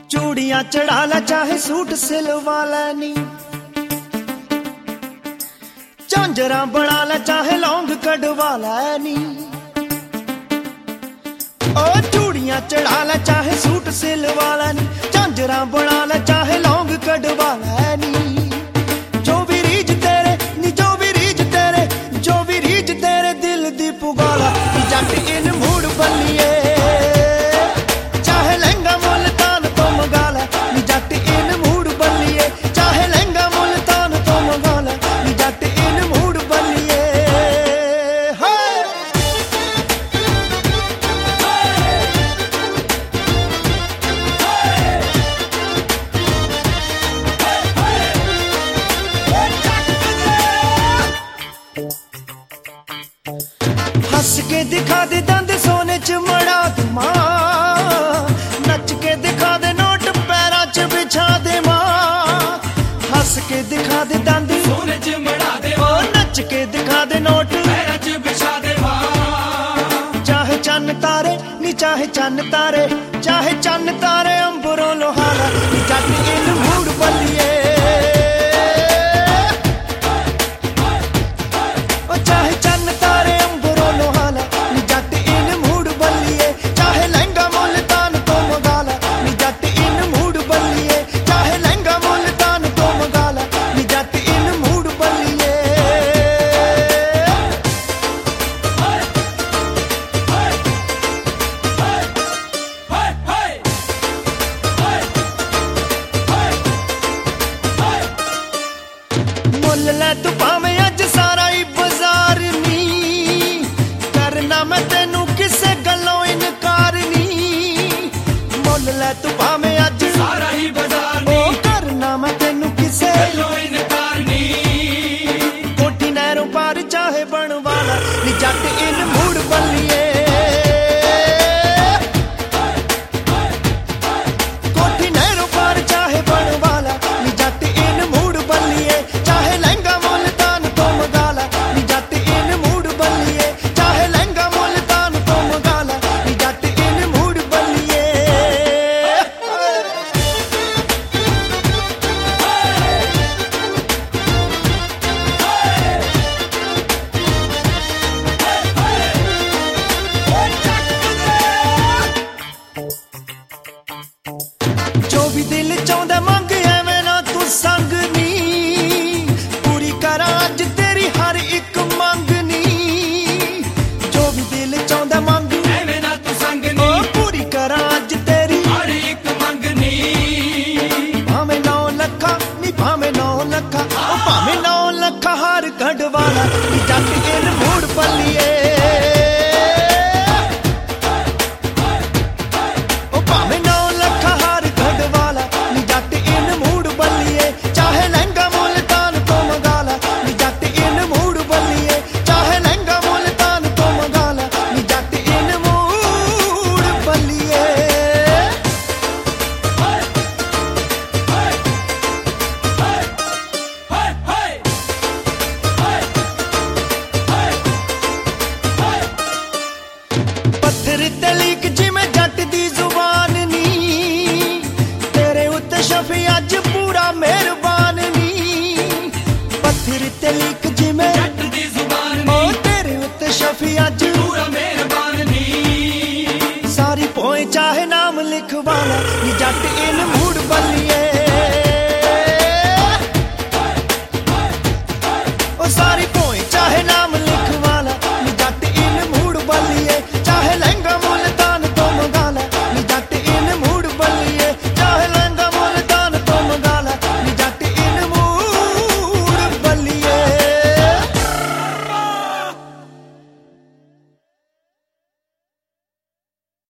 चूड़ियां चढ़ा ला चाहे सूट सिलवा नी, झांजरा बना ला चाहे लौंग कढ़वा नी। ओ चूड़ियां चढ़ा ला चाहे सूट सिलवा नी, झांजरा बना ला चाहे लौंग कढ़वा नी। जो भी रीज तेरे नी, जो भी रीज तेरे, जो भी रीज तेरे दिल दी पुगाला, जट इन मूड बल्लिए चाहे लहंगा मुल्तान तो मंगाला, जट इन मूड बल्लिए चाहे लहंगा मुल्तान तो मंगाला, जट इन मूड बल्लिए। हंस के दिखा दे दंद सोने च मड़ा दे मां, नच के दिखा दे नोट पैरां च बिछा दे मां। हंस के दिखा दे दंद सोने च मड़ा दे मां, नच के दिखा दे नोट पैरां च बिछा दे मां। चाहे चन्न तारे नी, चाहे चन्न तारे, चाहे चन्न तारे अंबरों लोहारा, जट इन मूड बल्लिए। ओ चाहे चन्न तारे अंबरों लोहारा, जट इन मूड बल्लिए। चाहे लहंगा मुल्तान तो मंगाला, जट इन मूड बल्लिए। चाहे लहंगा मुल्तान तो मंगाला, जट इन मूड बल्लिए। मुल लै तू भावें अज सारा ही बाजार नी, करना मैं तेनू किसे गल्लों इनकार नी। मुल लै तू भावें अज सारा ही बाजार ओ नी, करना मैं तेनू किसे गल्लों इनकार नी। कोठी नहरों पार चाहे बनवाला, नी जट इन मूड बल्लिए। कोठी नहरों पार चाहे बनवाला, नी जट इन मूड बल्लिए। चाहे लहंगा मुल्तान तो मंगाला, नी जट इन मूड बल्लिए। चाहे लहंगा मुल्तान तो मंगाला, नी जट इन मूड बल्लिए। जो भी दिल चाहता मंग एवें ना तू संग नी, पूरी करा अज तेरी हर एक मंग नी। जो भी दिल चाहता मंग एवें ना तू संग ओ नी, पूरी करा अज तेरी हर एक मंग नी। भावें 9 लखा नी, भावें 9 लखा, ओ भावें 9 लखा हार गढ़वाला, जट इन मूड बल्लिए। ओ भावें 9 लखा हार गढ़वाला, जट इन मूड बल्लिए। चाहे लहंगा मुल्तान तो मंगाला, जट इन मूड बल्लिए। चाहे लहंगा मुल्तान तो मंगाला, जट इन मूड बल्लिए। पत्थर ते लीक जिवें जट दी जुबान नी, तेरे उत्ते शफी अज पूरा मेहरबान नी। पत्थर ते लीक जिवें जट दी जुबान ओ नी, तेरे उत्ते शफी अज पूरा मेहरबान नी। सारी पोए चाहे नाम लिखवाला, जट इन